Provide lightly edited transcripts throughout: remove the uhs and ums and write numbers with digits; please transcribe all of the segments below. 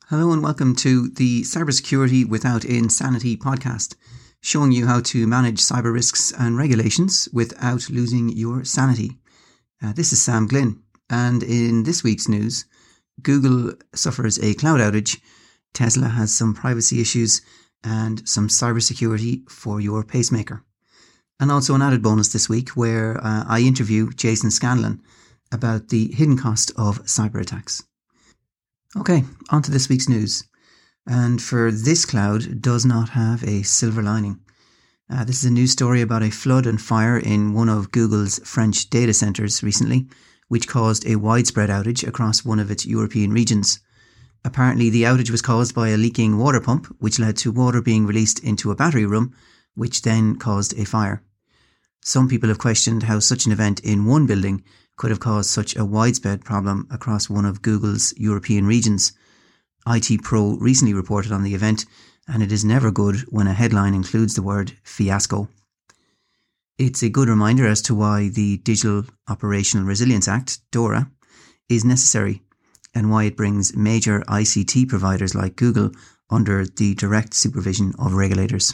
Hello and welcome to the Cybersecurity Without Insanity podcast, showing you how to manage cyber risks and regulations without losing your sanity. This is Sam Glynn, and in this week's news, Google suffers a cloud outage, Tesla has some privacy issues, and some cybersecurity for your pacemaker. And also an added bonus this week where I interview Jason Scanlon about the hidden cost of cyber attacks. Okay, on to this week's news. And for this cloud does not have a silver lining. This is a news story about a flood and fire in one of Google's French data centres recently, which caused a widespread outage across one of its European regions. Apparently, the outage was caused by a leaking water pump, which led to water being released into a battery room, which then caused a fire. Some people have questioned how such an event in one building could have caused such a widespread problem across one of Google's European regions. IT Pro recently reported on the event, and it is never good when a headline includes the word fiasco. It's a good reminder as to why the Digital Operational Resilience Act, DORA, is necessary and why it brings major ICT providers like Google under the direct supervision of regulators.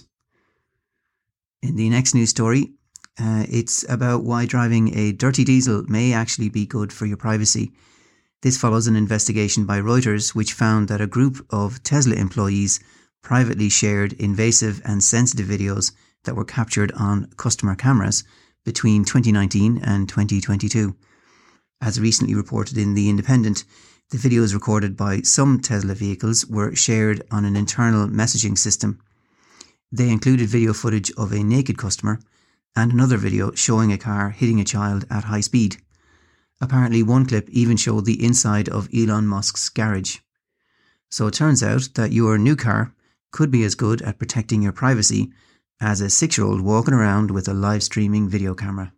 In the next news story, it's about why driving a dirty diesel may actually be good for your privacy. This follows an investigation by Reuters which found that a group of Tesla employees privately shared invasive and sensitive videos that were captured on customer cameras between 2019 and 2022. As recently reported in The Independent, the videos recorded by some Tesla vehicles were shared on an internal messaging system. They included video footage of a naked customer and another video showing a car hitting a child at high speed. Apparently, one clip even showed the inside of Elon Musk's garage. So it turns out that your new car could be as good at protecting your privacy as a 6-year-old walking around with a live streaming video camera.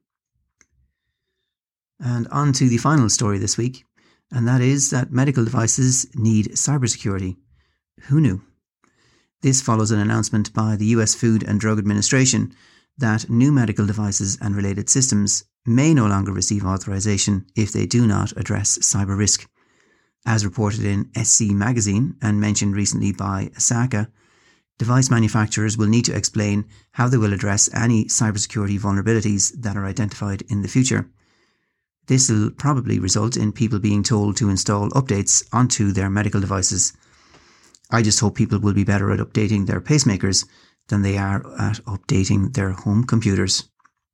And on to the final story this week, and that is that medical devices need cybersecurity. Who knew? This follows an announcement by the US Food and Drug Administration that new medical devices and related systems may no longer receive authorization if they do not address cyber risk. As reported in SC Magazine and mentioned recently by Asaka, device manufacturers will need to explain how they will address any cybersecurity vulnerabilities that are identified in the future. This will probably result in people being told to install updates onto their medical devices. I just hope people will be better at updating their pacemakers than they are at updating their home computers.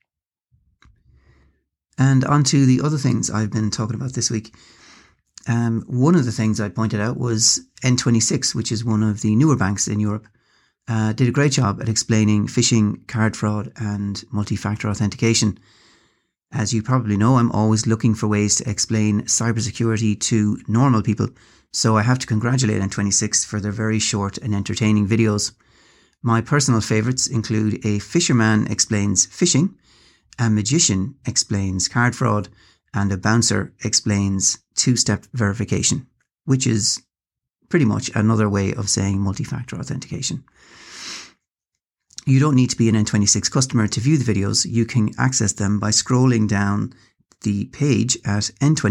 And on to the other things I've been talking about this week. One of the things I pointed out was N26, which is one of the newer banks in Europe, did a great job at explaining phishing, card fraud, and multi-factor authentication. As you probably know, I'm always looking for ways to explain cybersecurity to normal people, so I have to congratulate N26 for their very short and entertaining videos. My personal favourites include A Fisherman Explains Phishing, A Magician Explains Card Fraud, and A Bouncer Explains Two-Step Verification, which is pretty much another way of saying multi-factor authentication. You don't need to be an N26 customer to view the videos. You can access them by scrolling down the page at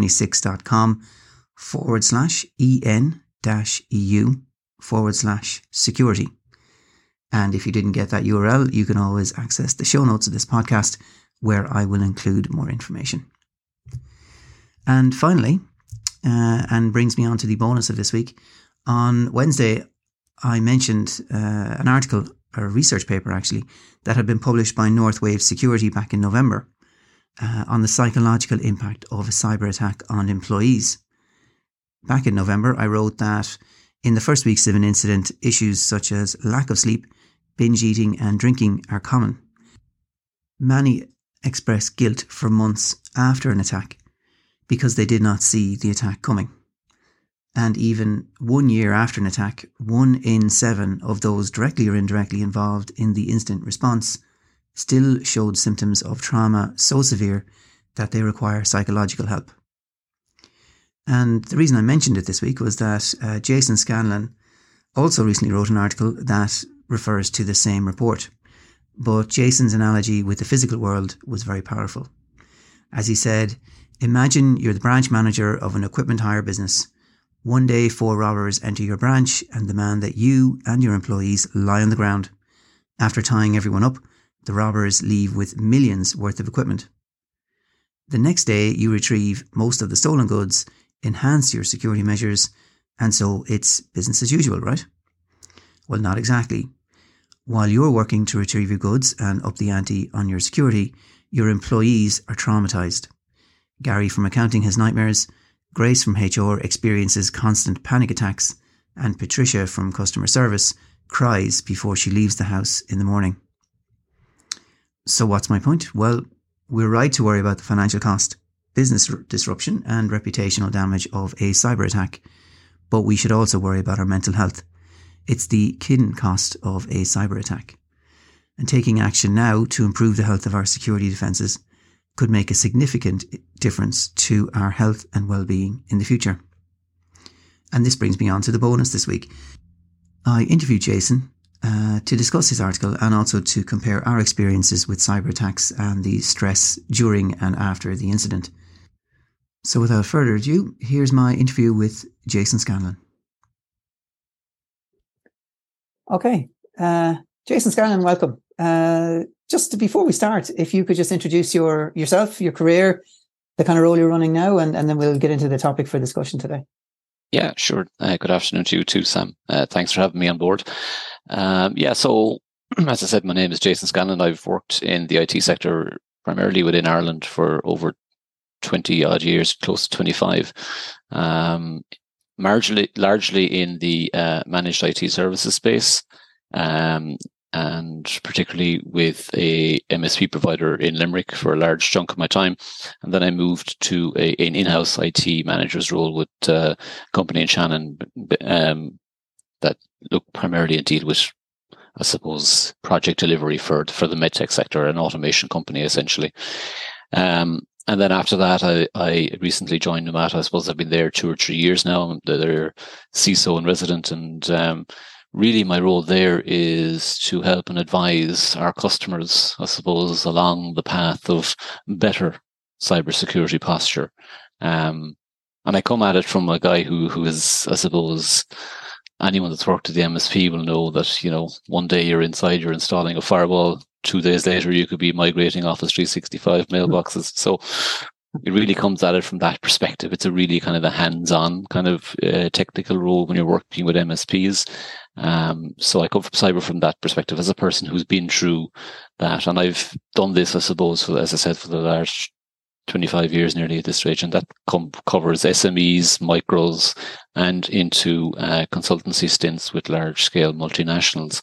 n26.com/en-eu/security. And if you didn't get that URL, you can always access the show notes of this podcast where I will include more information. And finally, and brings me on to the bonus of this week, on Wednesday I mentioned an article, or a research paper actually, that had been published by Northwave Security back in November on the psychological impact of a cyber attack on employees. Back in November, I wrote that in the first weeks of an incident, issues such as lack of sleep, binge eating and drinking are common. Many express guilt for months after an attack because they did not see the attack coming. And even 1 year after an attack, 1 in 7 of those directly or indirectly involved in the incident response still showed symptoms of trauma so severe that they require psychological help. And the reason I mentioned it this week was that Jason Scanlon also recently wrote an article that refers to the same report. But Jason's analogy with the physical world was very powerful. As he said, imagine you're the branch manager of an equipment hire business. One day, 4 robbers enter your branch and demand that you and your employees lie on the ground. After tying everyone up, the robbers leave with millions worth of equipment. The next day, you retrieve most of the stolen goods, enhance your security measures, and so it's business as usual, right? Well, not exactly. While you're working to retrieve your goods and up the ante on your security, your employees are traumatised. Gary from accounting has nightmares, Grace from HR experiences constant panic attacks, and Patricia from customer service cries before she leaves the house in the morning. So what's my point? Well, we're right to worry about the financial cost, business disruption and reputational damage of a cyber attack, but we should also worry about our mental health. It's the hidden cost of a cyber attack. And taking action now to improve the health of our security defences could make a significant difference to our health and well-being in the future. And this brings me on to the bonus this week. I interviewed Jason to discuss his article and also to compare our experiences with cyber attacks and the stress during and after the incident. So without further ado, here's my interview with Jason Scanlon. Okay, Jason Scanlon, welcome. Just before we start, if you could just introduce yourself, your career, the kind of role you're running now, and then we'll get into the topic for discussion today. Yeah, sure. Good afternoon to you too, Sam. Thanks for having me on board. So as I said, my name is Jason Scanlon. I've worked in the IT sector primarily within Ireland for over 20 odd years, close to 25. Largely in the managed IT services space, and particularly with a MSP provider in Limerick for a large chunk of my time. And then I moved to an in-house IT manager's role with a company in Shannon that look primarily and deal with, I suppose, project delivery for the medtech sector, an automation company essentially. And then after that, I recently joined Numata. I suppose I've been there 2 or 3 years now. They're CISO and resident, and really my role there is to help and advise our customers, I suppose, along the path of better cybersecurity posture. And I come at it from a guy who is, I suppose, anyone that's worked at the MSP will know that, one day you're installing a firewall. 2 days later, you could be migrating Office 365 mailboxes. So it really comes at it from that perspective. It's a really kind of a hands-on kind of technical role when you're working with MSPs. So I come from cyber from that perspective as a person who's been through that. And I've done this, I suppose, as I said, for the last 25 years nearly at this stage. And that covers SMEs, micros, and into consultancy stints with large-scale multinationals.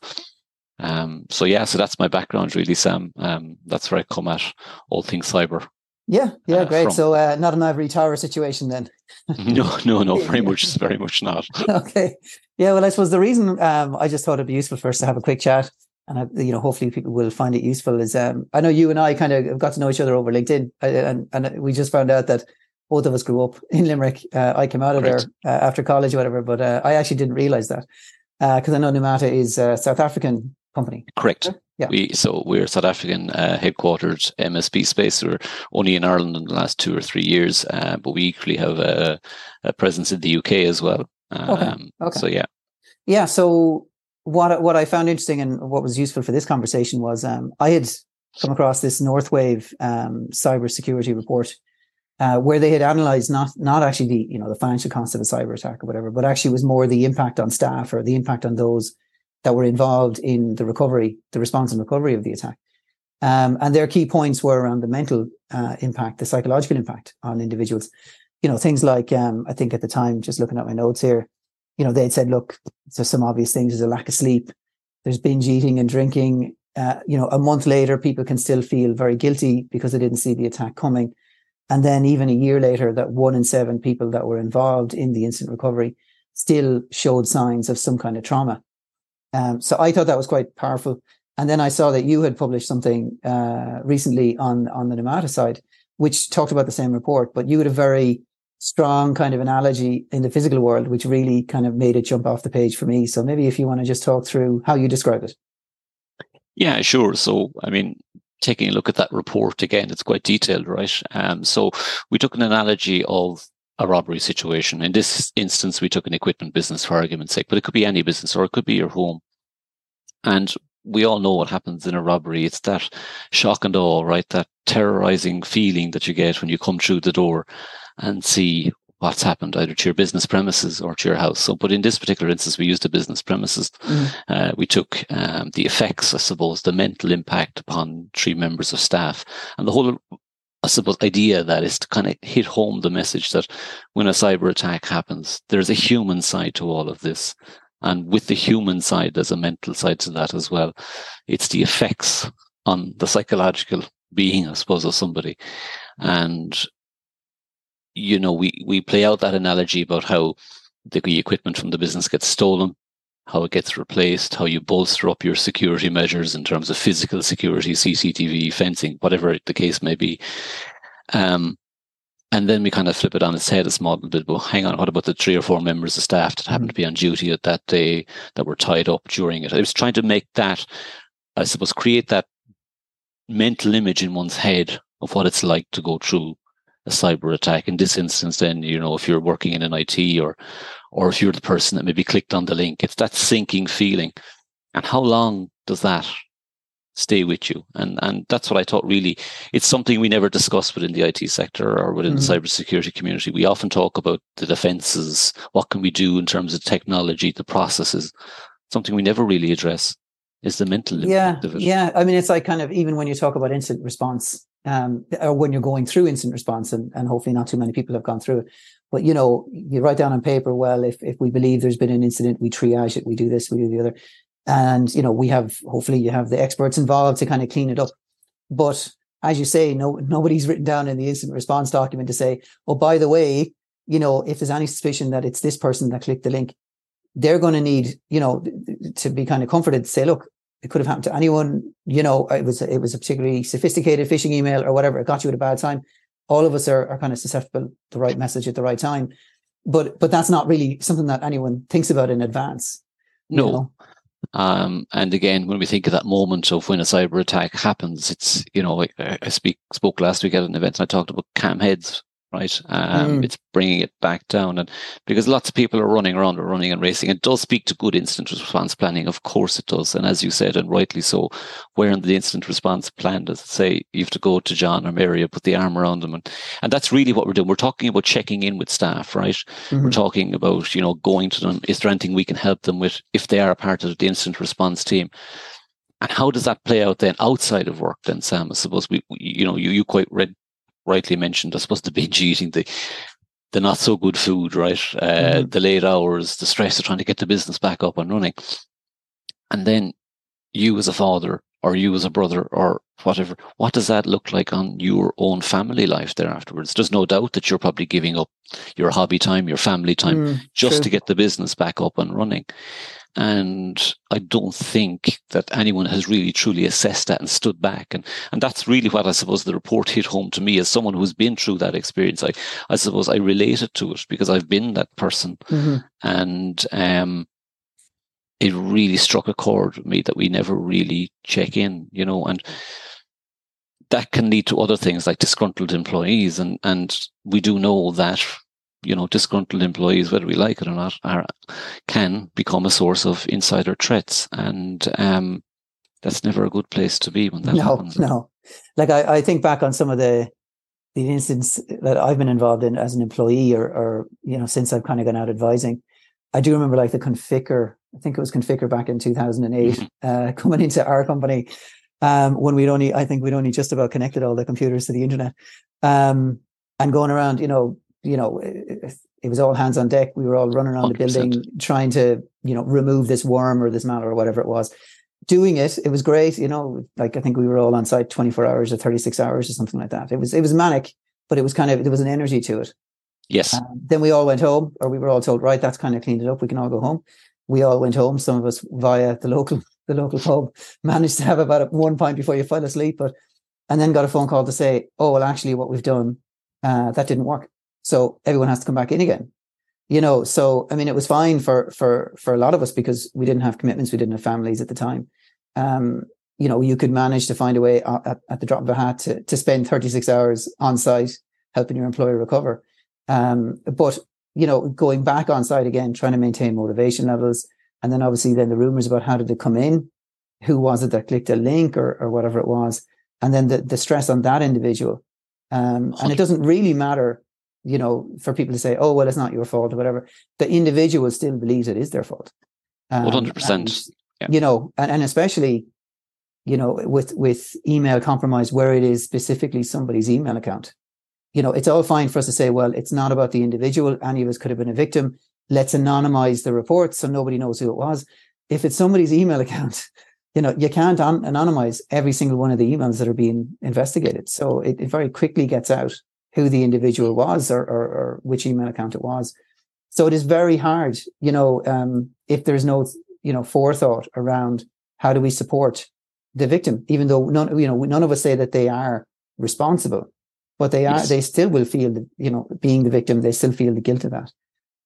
So that's my background really, Sam. That's where I come at all things cyber. Yeah, great. From. So not an ivory tower situation then. No, very much not. Okay. Yeah, well, I suppose the reason I just thought it'd be useful for us to have a quick chat, and hopefully people will find it useful, is I know you and I kind of got to know each other over LinkedIn, and we just found out that both of us grew up in Limerick. I came out of there after college or whatever, but I actually didn't realise that because I know Numata is a South African company. Correct. Yeah. We're South African headquartered MSP space. We're only in Ireland in the last 2 or 3 years, but we equally have a presence in the UK as well. Okay. So yeah. Yeah. So what I found interesting and what was useful for this conversation was I had come across this Northwave cybersecurity report where they had analysed not actually the financial cost of a cyber attack or whatever, but actually was more the impact on staff or the impact on those that were involved in the response and recovery of the attack. And their key points were around the mental impact, the psychological impact on individuals. Things like, I think at the time, just looking at my notes here, they'd said, look, there's some obvious things. There's a lack of sleep. There's binge eating and drinking. A month later, people can still feel very guilty because they didn't see the attack coming. And then even a year later, that 1 in 7 people that were involved in the incident recovery still showed signs of some kind of trauma. So I thought that was quite powerful. And then I saw that you had published something recently on the Numata side, which talked about the same report, but you had a very strong kind of analogy in the physical world, which really kind of made it jump off the page for me. So maybe if you want to just talk through how you describe it. Yeah, sure. So, taking a look at that report again, it's quite detailed, right? So we took an analogy of a robbery situation. In this instance, we took an equipment business for argument's sake, but it could be any business, or it could be your home. And we all know what happens in a robbery. It's that shock and awe, right? That terrorizing feeling that you get when you come through the door and see what's happened either to your business premises or to your house. So, but in this particular instance, we used the business premises. We took the effects, I suppose, the mental impact upon 3 members of staff, and the whole, I suppose, idea that is to kind of hit home the message that when a cyber attack happens, there's a human side to all of this. And with the human side, there's a mental side to that as well. It's the effects on the psychological being, I suppose, of somebody. And, you know, we play out that analogy about how the equipment from the business gets stolen, how it gets replaced, how you bolster up your security measures in terms of physical security, CCTV, fencing, whatever the case may be. And then we kind of flip it on its head a small bit. But hang on, what about the 3 or 4 members of staff that happened to be on duty at that day that were tied up during it? I was trying to make that, I suppose, create that mental image in one's head of what it's like to go through a cyber attack. In this instance, then, you know, if you're working in an IT or if you're the person that maybe clicked on the link, it's that sinking feeling. And how long does that stay with you? And that's what I thought, really, it's something we never discuss within the IT sector or within the cybersecurity community. We often talk about the defenses, what can we do in terms of technology, the processes. Something we never really address is the mental impact of it. Yeah. I mean, it's like kind of, even when you talk about incident response, or when you're going through incident response, and hopefully not too many people have gone through it, but, you know, you write down on paper, well, if we believe there's been an incident, we triage it, we do this, we do the other. And, you know, hopefully you have the experts involved to kind of clean it up. But as you say, nobody's written down in the incident response document to say, oh, by the way, you know, if there's any suspicion that it's this person that clicked the link, they're going to need, you know, to be kind of comforted to say, look, it could have happened to anyone. You know, it was a particularly sophisticated phishing email or whatever. It got you at a bad time. All of us are kind of susceptible to the right message at the right time. But that's not really something that anyone thinks about in advance. No. You know? And again, when we think of that moment of when a cyber attack happens, it's, you know, I spoke last week at an event and I talked about cam heads, right? It's bringing it back down, and because lots of people are running and racing. It does speak to good incident response planning, of course it does. And as you said, and rightly so, where in the incident response plan does it say you have to go to John or Mary and put the arm around them? And that's really what we're doing. We're talking about checking in with staff, right? We're talking about, you know, going to them. Is there anything we can help them with if they are a part of the incident response team? And how does that play out then outside of work then, Sam? I suppose you quite rightly mentioned, I suppose, the binge eating, the not so good food, right? The late hours, the stress of trying to get the business back up and running. And then you as a father or you as a brother or whatever, what does that look like on your own family life there afterwards? There's no doubt that you're probably giving up your hobby time, your family time, just to get the business back up and running. And I don't think that anyone has really truly assessed that and stood back. And that's really what I suppose the report hit home to me as someone who's been through that experience. I suppose I related to it because I've been that person. And it really struck a chord with me that we never really check in, you know, and that can lead to other things like disgruntled employees. And we do know that, you know, disgruntled employees, whether we like it or not, can become a source of insider threats. And that's never a good place to be when that happens. No. Like I think back on some of the incidents that I've been involved in as an employee or you know, since I've kind of gone out advising. I do remember like the Conficker, I think it was Conficker back in 2008, coming into our company when we'd only just about connected all the computers to the internet, and going around, you know, it was all hands on deck. We were all running around 100%. The building trying to, you know, remove this worm or this malware or whatever it was. Doing it, it was great. You know, like I think we were all on site 24 hours or 36 hours or something like that. It was manic, but it was there was an energy to it. Yes. Then we all went home, or we were all told, right, that's kind of cleaned it up. We can all go home. We all went home. Some of us via the local pub managed to have about at one point before you fell asleep, and then got a phone call to say, oh, well, actually what we've done, that didn't work. So everyone has to come back in again, you know. So, I mean, it was fine for a lot of us because we didn't have commitments. We didn't have families at the time. You know, you could manage to find a way at the drop of a hat to spend 36 hours on site helping your employer recover. But, going back on site again, trying to maintain motivation levels. And then obviously then the rumors about how did it come in? Who was it that clicked a link or whatever it was? And then the stress on that individual. And it doesn't really matter, for people to say, oh, well, it's not your fault or whatever. The individual still believes it is their fault. 100%. And especially, with email compromise where it is specifically somebody's email account. It's all fine for us to say, well, it's not about the individual. Any of us could have been a victim. Let's anonymize the report so nobody knows who it was. If it's somebody's email account, you can't anonymize every single one of the emails that are being investigated. So it very quickly gets out who the individual was or which email account it was. So it is very hard, if there's no, forethought around how do we support the victim, even though none of us say that they are responsible, but they are. Yes. They still will feel being the victim. They still feel the guilt of that.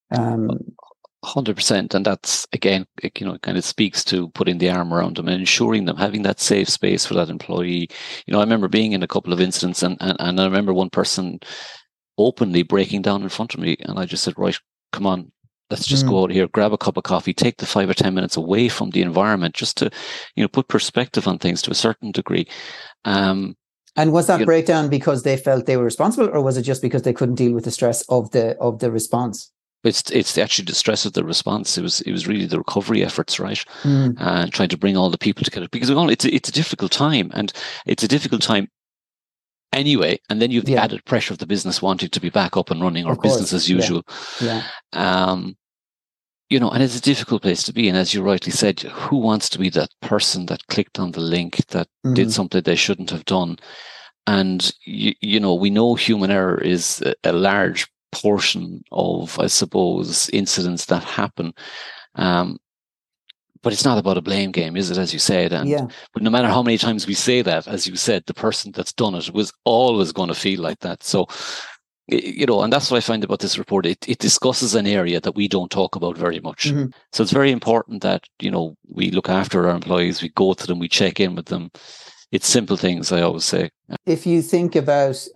100%, and that's again, it kind of speaks to putting the arm around them and ensuring them having that safe space for that employee. I remember being in a couple of incidents, and I remember one person openly breaking down in front of me, and I just said, right, come on, let's just go out here, grab a cup of coffee, take the 5 or 10 minutes away from the environment, just to put perspective on things to a certain degree. And was that breakdown because they felt they were responsible, or was it just because they couldn't deal with the stress of the response? It's actually the stress of the response. It was really the recovery efforts, right? And trying to bring all the people together, because it's a difficult time, and it's a difficult time anyway. And then you have the added pressure of the business wanting to be back up and running, or business as usual. And it's a difficult place to be. And as you rightly said, who wants to be that person that clicked on the link that did something they shouldn't have done? And we know human error is a large portion of, I suppose, incidents that happen. But it's not about a blame game, is it, as you said? But no matter how many times we say that, as you said, the person that's done it was always going to feel like that. So, and that's what I find about this report. It discusses an area that we don't talk about very much. So it's very important that, we look after our employees, we go to them, we check in with them. It's simple things, I always say. If you think about,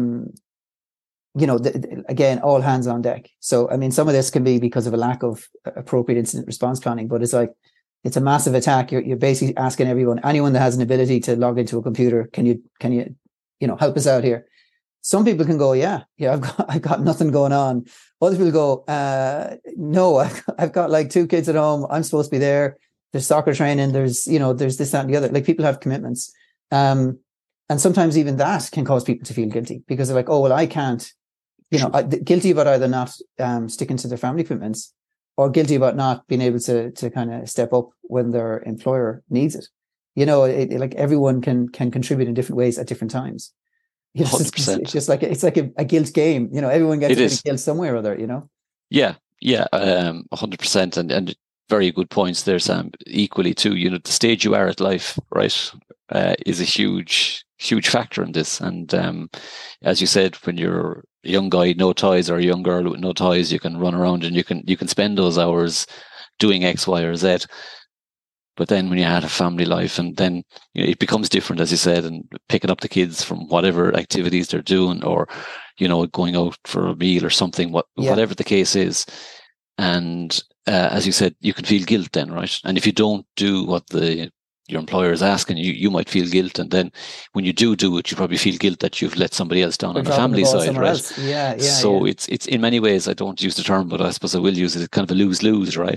again, all hands on deck. So, I mean, some of this can be because of a lack of appropriate incident response planning, but it's a massive attack. You're basically asking anyone that has an ability to log into a computer, can you help us out here? Some people can go, yeah, I've got nothing going on. Other people go, no, I've got like 2 kids at home. I'm supposed to be there. There's soccer training. There's this, that, and the other. Like, people have commitments. And sometimes even that can cause people to feel guilty, because they're like, oh, well, I can't, guilty about either not sticking to their family commitments, or guilty about not being able to kind of step up when their employer needs it. Like, everyone can contribute in different ways at different times. It's just like it's like a guilt game. Everyone gets a bit of guilt somewhere or other. Yeah, 100%, and very good points there, Sam. Equally too, the stage you are at life, right, is a huge factor in this. And as you said, when you're a young guy, no toys, or a young girl with no toys, you can run around and you can spend those hours doing X, Y, or Z. But then when you had a family life, and then it becomes different, as you said, and picking up the kids from whatever activities they're doing, or going out for a meal or something, whatever the case is. And as you said, you can feel guilt then, right? And if you don't do what your employer is asking you, you might feel guilt. And then when you do it, you probably feel guilt that you've let somebody else down on the family side, right? So it's in many ways, I don't use the term, but I suppose I will use it. It's kind of a lose-lose, right?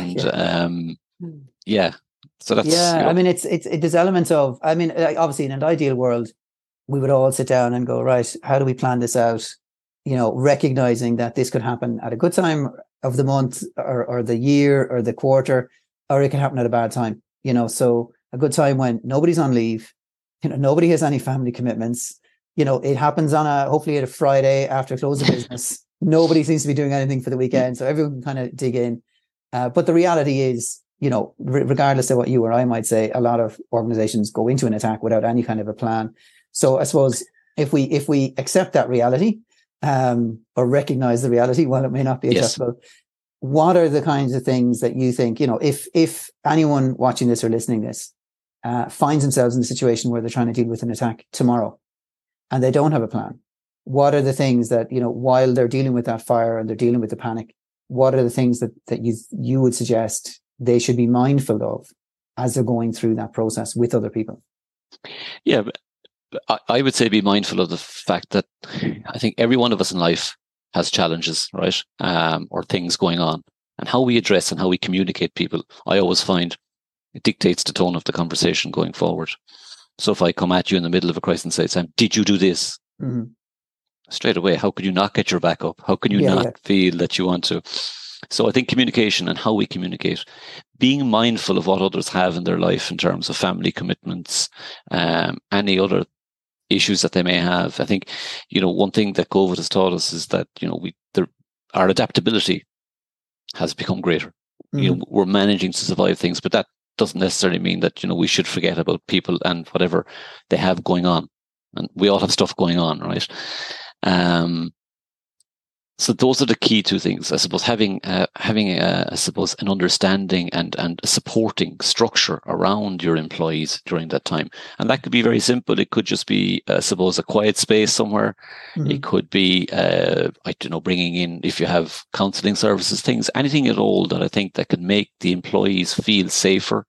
So that's I mean, there's elements of, I mean, obviously in an ideal world, we would all sit down and go, right, how do we plan this out? Recognizing that this could happen at a good time of the month, or the year, or the quarter, or it can happen at a bad time. So a good time when nobody's on leave, nobody has any family commitments. It happens hopefully at a Friday after close of business. Nobody seems to be doing anything for the weekend, so everyone can kind of dig in. But the reality is, regardless of what you or I might say, a lot of organizations go into an attack without any kind of a plan. So I suppose if we accept that reality, or recognize the reality, while it may not be acceptable, what are the kinds of things that you think, if anyone watching this or listening to this finds themselves in a situation where they're trying to deal with an attack tomorrow and they don't have a plan, what are the things that, while they're dealing with that fire and they're dealing with the panic, what are the things that you would suggest they should be mindful of as they're going through that process with other people? Yeah, I would say be mindful of the fact that I think every one of us in life has challenges, right? Or things going on, and how we address and how we communicate people, I always find it dictates the tone of the conversation going forward. So if I come at you in the middle of a crisis and say, Sam, did you do this? Mm-hmm. Straight away, how could you not get your back up? How can you not feel that you want to? So I think communication and how we communicate, being mindful of what others have in their life in terms of family commitments, any other issues that they may have. I think, one thing that COVID has taught us is that, our adaptability has become greater. Mm-hmm. We're managing to survive things, but that doesn't necessarily mean that, we should forget about people and whatever they have going on. And we all have stuff going on, right? So those are the key two things, I suppose. Having I suppose, an understanding and a supporting structure around your employees during that time, and that could be very simple. It could just be, I suppose, a quiet space somewhere. Mm-hmm. It could be, bringing in, if you have counselling services, things, anything at all that I think that could make the employees feel safer.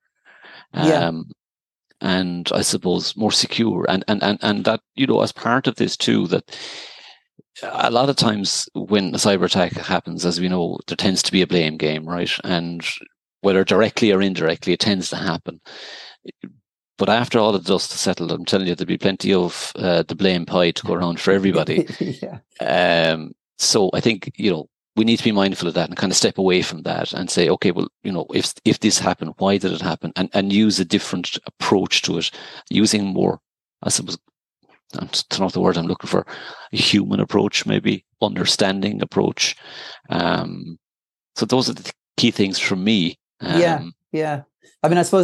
And I suppose more secure, and that, as part of this too, that a lot of times when a cyber attack happens, as we know, there tends to be a blame game, right? And whether directly or indirectly, it tends to happen. But after all the dust is settled, I'm telling you, there'll be plenty of the blame pie to go around for everybody. So I think, we need to be mindful of that and kind of step away from that and say, okay, well, if this happened, why did it happen? And use a different approach to it, using more, I suppose, that's not the word I'm looking for, a human approach, maybe understanding approach. So those are the key things for me. Yeah. I mean, I suppose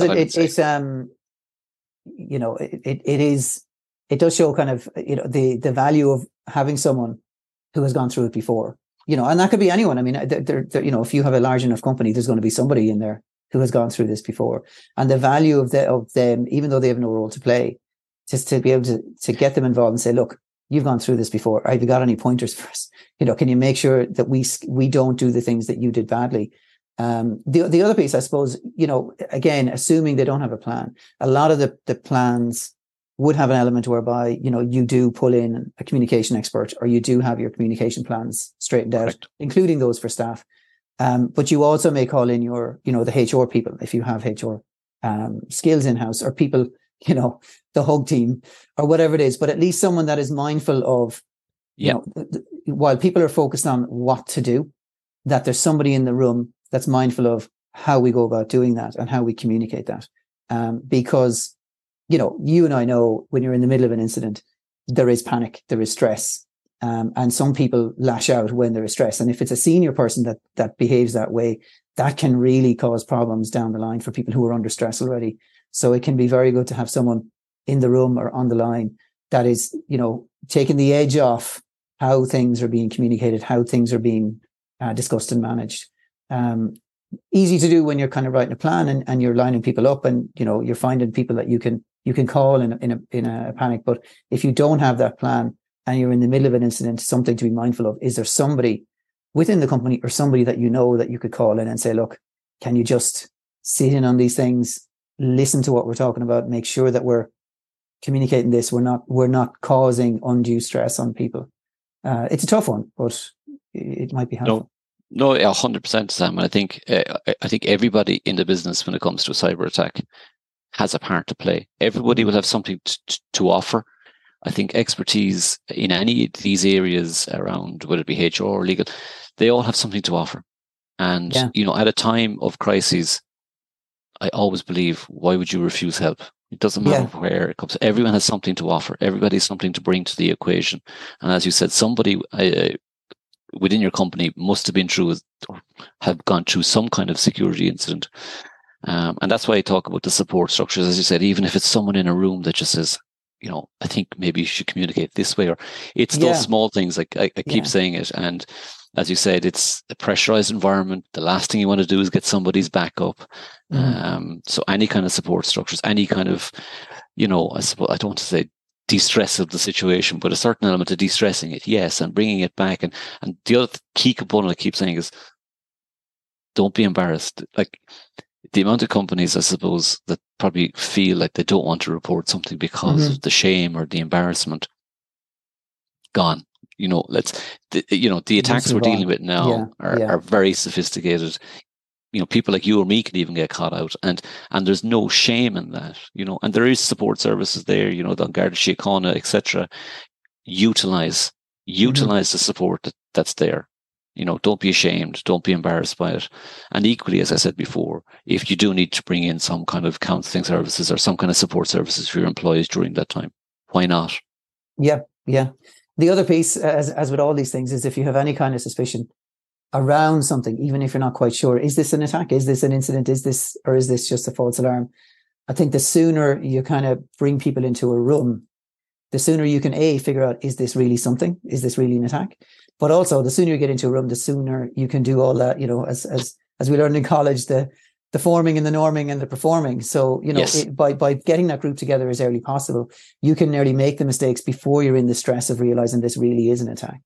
it does show kind of, the value of having someone who has gone through it before, and that could be anyone. I mean, if you have a large enough company, there's going to be somebody in there who has gone through this before, and the value of them, even though they have no role to play, just to be able to get them involved and say, look, you've gone through this before. Have you got any pointers for us? Can you make sure that we don't do the things that you did badly? The other piece, I suppose, again, assuming they don't have a plan, a lot of the plans would have an element whereby, you do pull in a communication expert, or you do have your communication plans straightened out, correct, including those for staff. But you also may call in your, the HR people, if you have HR skills in-house, or people, the hug team or whatever it is, but at least someone that is mindful of, while people are focused on what to do, that there's somebody in the room that's mindful of how we go about doing that and how we communicate that. Because, you and I know when you're in the middle of an incident, there is panic, there is stress. And some people lash out when there is stress. And if it's a senior person that behaves that way, that can really cause problems down the line for people who are under stress already. So it can be very good to have someone in the room or on the line that is, taking the edge off how things are being communicated, how things are being discussed and managed. Easy to do when you're kind of writing a plan and you're lining people up, and you're finding people that you can call in a panic. But if you don't have that plan and you're in the middle of an incident, something to be mindful of: is there somebody within the company or somebody that that you could call in and say, look, can you just sit in on these things, listen to what we're talking about, make sure that we're communicating this, we're not causing undue stress on people. It's a tough one, but it might be helpful. No, 100%, Sam. And I think everybody in the business, when it comes to a cyber attack, has a part to play. Everybody will have something to offer. I think expertise in any of these areas around, whether it be HR or legal, they all have something to offer. And, at a time of crises, I always believe, why would you refuse help? It doesn't matter where it comes. Everyone has something to offer. Everybody has something to bring to the equation. And as you said, somebody within your company must have been through or have gone through some kind of security incident. And that's why I talk about the support structures. As you said, even if it's someone in a room that just says, I think maybe you should communicate this way, or it's those small things. Like I keep saying it. And as you said, it's a pressurized environment. The last thing you want to do is get somebody's back up. So any kind of support structures, any kind of, I suppose, I don't want to say de-stress of the situation, but a certain element of de-stressing it, yes, and bringing it back. And the other key component I keep saying is, don't be embarrassed. Like, the amount of companies, I suppose, that probably feel like they don't want to report something because of the shame or the embarrassment, gone. You know, the attacks we're dealing with now are very sophisticated. You know, people like you or me could even get caught out, and there's no shame in that, you know, and there is support services there, you know, the Garda Síochána, etc. Utilize the support that's there. You know, don't be ashamed, don't be embarrassed by it. And equally, as I said before, if you do need to bring in some kind of counselling services or some kind of support services for your employees during that time, why not? Yeah. The other piece, as with all these things, is if you have any kind of suspicion around something, even if you're not quite sure, is this an attack? Is this an incident? Is this just a false alarm? I think the sooner you kind of bring people into a room, the sooner you can figure out, is this really something? Is this really an attack? But also, the sooner you get into a room, the sooner you can do all that, you know, as we learned in college, the forming and the norming and the performing. So, you know, yes. By getting that group together as early possible, you can nearly make the mistakes before you're in the stress of realizing this really is an attack.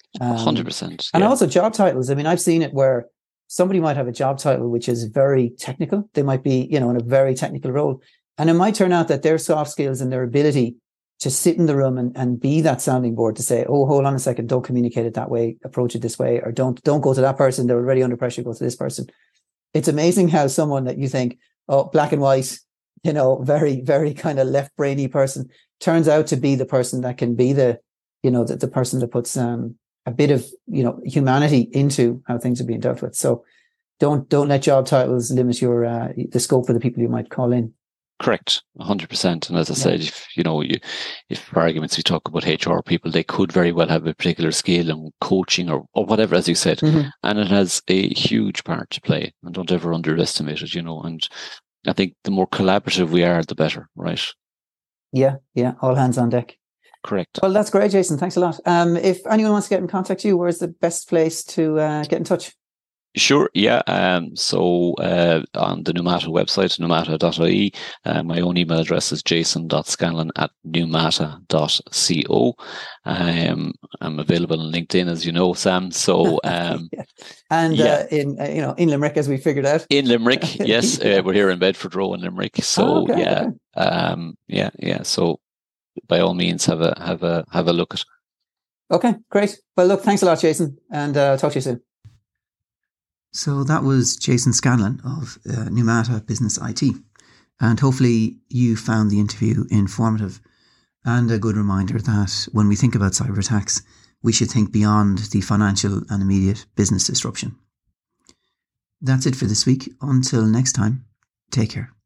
100%. And also job titles. I mean, I've seen it where somebody might have a job title which is very technical. They might be, you know, in a very technical role. And it might turn out that their soft skills and their ability to sit in the room and be that sounding board to say, oh, hold on a second, don't communicate it that way, approach it this way, or don't go to that person, they're already under pressure, go to this person. It's amazing how someone that you think, oh, black and white, you know, very, very kind of left brainy person turns out to be the person that can be the, you know, the person that puts a bit of, you know, humanity into how things are being dealt with. So don't let job titles limit your the scope of the people you might call in. Correct, 100%. And as I said, if for arguments we talk about HR people, they could very well have a particular skill in coaching or whatever, as you said, and it has a huge part to play. And don't ever underestimate it, you know. And I think the more collaborative we are, the better, right? Yeah, all hands on deck. Correct. Well, that's great, Jason. Thanks a lot. If anyone wants to get in contact with you, where's the best place to get in touch? Sure, yeah. So on the Numata website, numata.ie, my own email address is jason.scanlon@numata.co. I'm available on LinkedIn, as you know, Sam. So in Limerick, as we figured out. In Limerick, yes. We're here in Bedford Row in Limerick. So okay. So by all means, have a look at. Okay, great. Well, look, thanks a lot, Jason, and talk to you soon. So that was Jason Scanlon of Numata Business IT. And hopefully you found the interview informative and a good reminder that when we think about cyber attacks, we should think beyond the financial and immediate business disruption. That's it for this week. Until next time, take care.